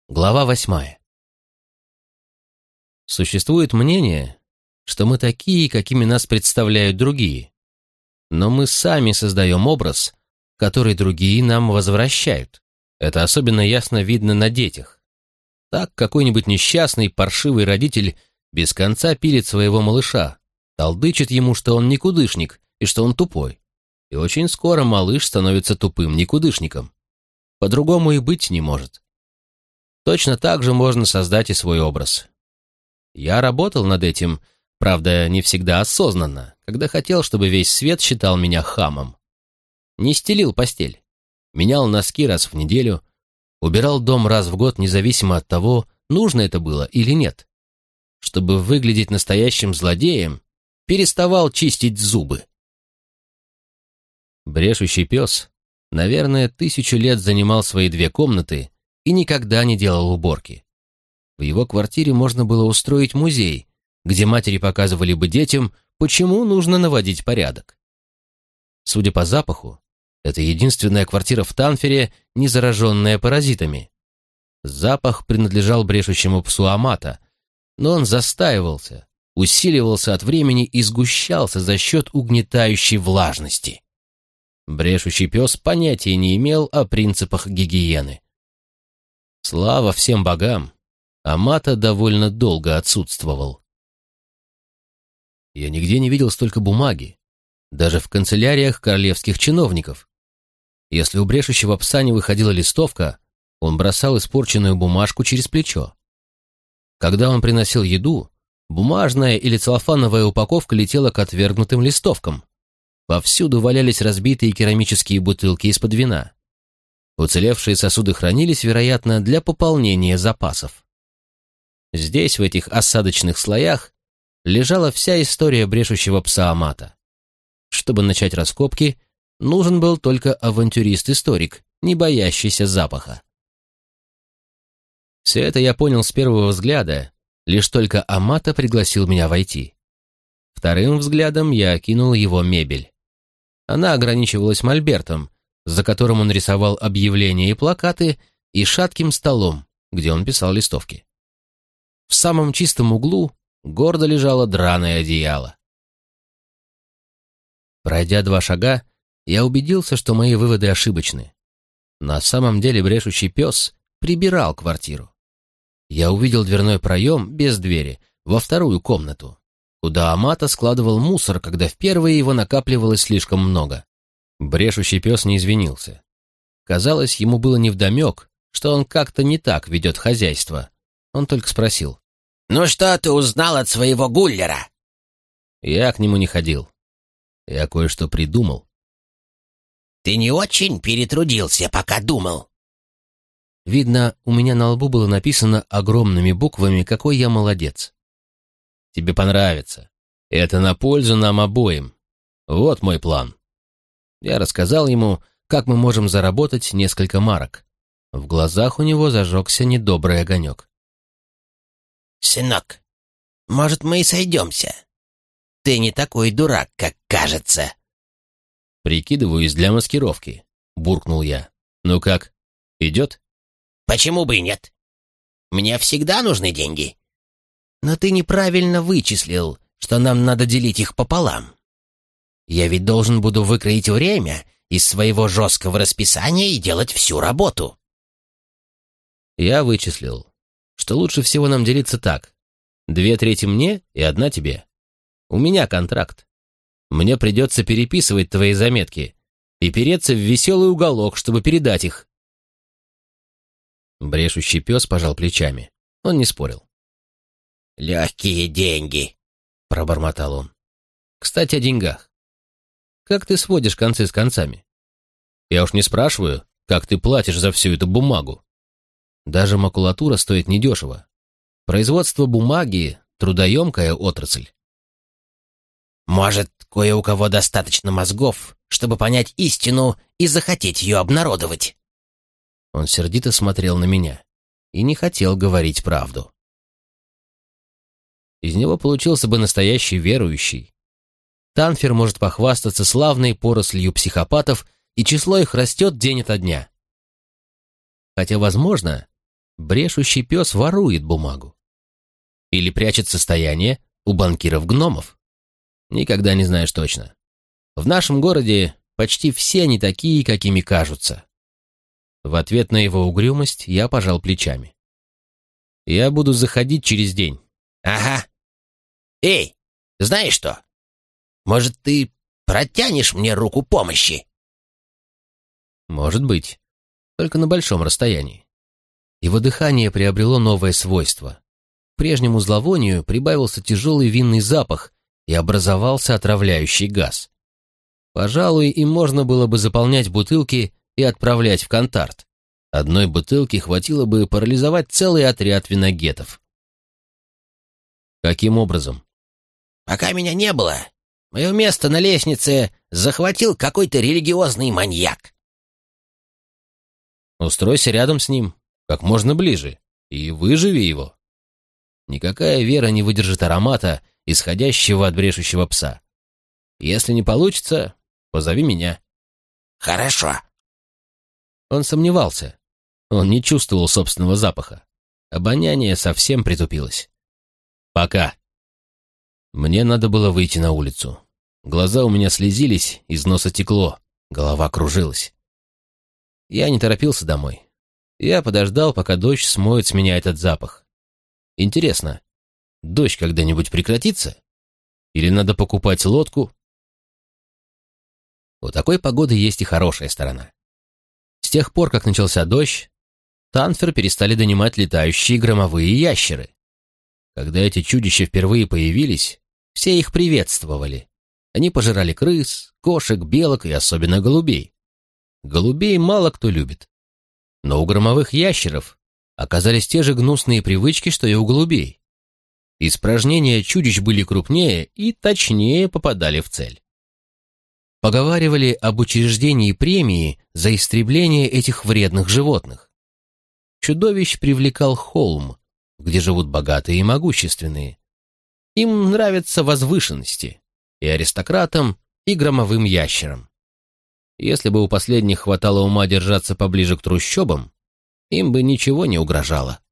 Глава 8. Существует мнение, что мы такие, какими нас представляют другие, но мы сами создаем образ, который другие нам возвращают. Это особенно ясно видно на детях. Так какой-нибудь несчастный, паршивый родитель без конца пилит своего малыша, толдычит ему, что он никудышник и что он тупой. И очень скоро малыш становится тупым никудышником. По-другому и быть не может. Точно так же можно создать и свой образ. Я работал над этим, правда, не всегда осознанно, когда хотел, чтобы весь свет считал меня хамом. Не стелил постель, менял носки раз в неделю, убирал дом раз в год, независимо от того, нужно это было или нет. Чтобы выглядеть настоящим злодеем, переставал чистить зубы. Брешущий пес, наверное, 1000 лет занимал свои 2 комнаты и никогда не делал уборки. В его квартире можно было устроить музей, где матери показывали бы детям, почему нужно наводить порядок. Судя по запаху, это единственная квартира в Танфере, не зараженная паразитами. Запах принадлежал брешущему псу Амата, но он застаивался, усиливался от времени и сгущался за счет угнетающей влажности. Брешущий пес понятия не имел о принципах гигиены. Слава всем богам, Амата довольно долго отсутствовал. Я нигде не видел столько бумаги, даже в канцеляриях королевских чиновников. Если у брешущего пса не выходила листовка, он бросал испорченную бумажку через плечо. Когда он приносил еду, бумажная или целлофановая упаковка летела к отвергнутым листовкам. Повсюду валялись разбитые керамические бутылки из-под вина. Уцелевшие сосуды хранились, вероятно, для пополнения запасов. Здесь, в этих осадочных слоях, лежала вся история брешущего пса Амата. Чтобы начать раскопки, нужен был только авантюрист-историк, не боящийся запаха. Все это я понял с первого взгляда, лишь только Амата пригласил меня войти. Вторым взглядом я окинул его мебель. Она ограничивалась мольбертом, за которым он рисовал объявления и плакаты, и шатким столом, где он писал листовки. В самом чистом углу гордо лежало драное одеяло. Пройдя 2 шага, я убедился, что мои выводы ошибочны. На самом деле брешущий пес прибирал квартиру. Я увидел дверной проем без двери во 2-ю комнату, куда Амата складывал мусор, когда в первой его накапливалось слишком много. Брешущий пес не извинился. Казалось, ему было невдомек, что он как-то не так ведет хозяйство. Он только спросил: «Ну что ты узнал от своего Гуллера?» Я к нему не ходил. Я кое-что придумал. «Ты не очень перетрудился, пока думал?» Видно, у меня на лбу было написано огромными буквами, какой я молодец. Тебе понравится. Это на пользу нам обоим. Вот мой план. Я рассказал ему, как мы можем заработать несколько марок. В глазах у него зажегся недобрый огонек. «Сынок, может, мы и сойдемся? Ты не такой дурак, как кажется». «Прикидываюсь для маскировки», — буркнул я. «Ну как, идет?» «Почему бы и нет? Мне всегда нужны деньги. Но ты неправильно вычислил, что нам надо делить их пополам. Я ведь должен буду выкроить время из своего жесткого расписания и делать всю работу». Я вычислил, что лучше всего нам делиться так: 2/3 мне и 1 тебе. У меня контракт. Мне придется переписывать твои заметки и переться в веселый уголок, чтобы передать их. Брешущий пес пожал плечами. Он не спорил. «Легкие деньги», — пробормотал он. «Кстати, о деньгах. Как ты сводишь концы с концами? Я уж не спрашиваю, как ты платишь за всю эту бумагу. Даже макулатура стоит недешево. Производство бумаги — трудоемкая отрасль». «Может, кое у кого достаточно мозгов, чтобы понять истину и захотеть ее обнародовать?» Он сердито смотрел на меня и не хотел говорить правду. Из него получился бы настоящий верующий. Танфер может похвастаться славной порослью психопатов, и число их растет день ото дня. Хотя, возможно, брешущий пес ворует бумагу. Или прячет состояние у банкиров-гномов. Никогда не знаешь точно. В нашем городе почти все они такие, какими кажутся. В ответ на его угрюмость я пожал плечами. Я буду заходить через день. Ага. Эй, знаешь что? Может, ты протянешь мне руку помощи? Может быть. Только на большом расстоянии. Его дыхание приобрело новое свойство. К прежнему зловонию прибавился тяжелый винный запах и образовался отравляющий газ. Пожалуй, им можно было бы заполнять бутылки и отправлять в Контарт. Одной бутылки хватило бы парализовать целый отряд виногетов. Каким образом? Пока меня не было, мое место на лестнице захватил какой-то религиозный маньяк. Устройся рядом с ним, как можно ближе, и выживи его. Никакая вера не выдержит аромата, исходящего от брешущего пса. Если не получится, позови меня. Хорошо. Он сомневался. Он не чувствовал собственного запаха. Обоняние совсем притупилось. Пока. Мне надо было выйти на улицу. Глаза у меня слезились, из носа текло, голова кружилась. Я не торопился домой. Я подождал, пока дождь смоет с меня этот запах. Интересно, дождь когда-нибудь прекратится? Или надо покупать лодку? У такой погоды есть и хорошая сторона. С тех пор, как начался дождь, Танфер перестали донимать летающие громовые ящеры. Когда эти чудища впервые появились, все их приветствовали. Они пожирали крыс, кошек, белок и особенно голубей. Голубей мало кто любит. Но у громовых ящеров оказались те же гнусные привычки, что и у голубей. Испражнения чудищ были крупнее и точнее попадали в цель. Поговаривали об учреждении премии за истребление этих вредных животных. Чудовищ привлекал холм, где живут богатые и могущественные. Им нравятся возвышенности, и аристократам, и громовым ящерам. Если бы у последних хватало ума держаться поближе к трущобам, им бы ничего не угрожало.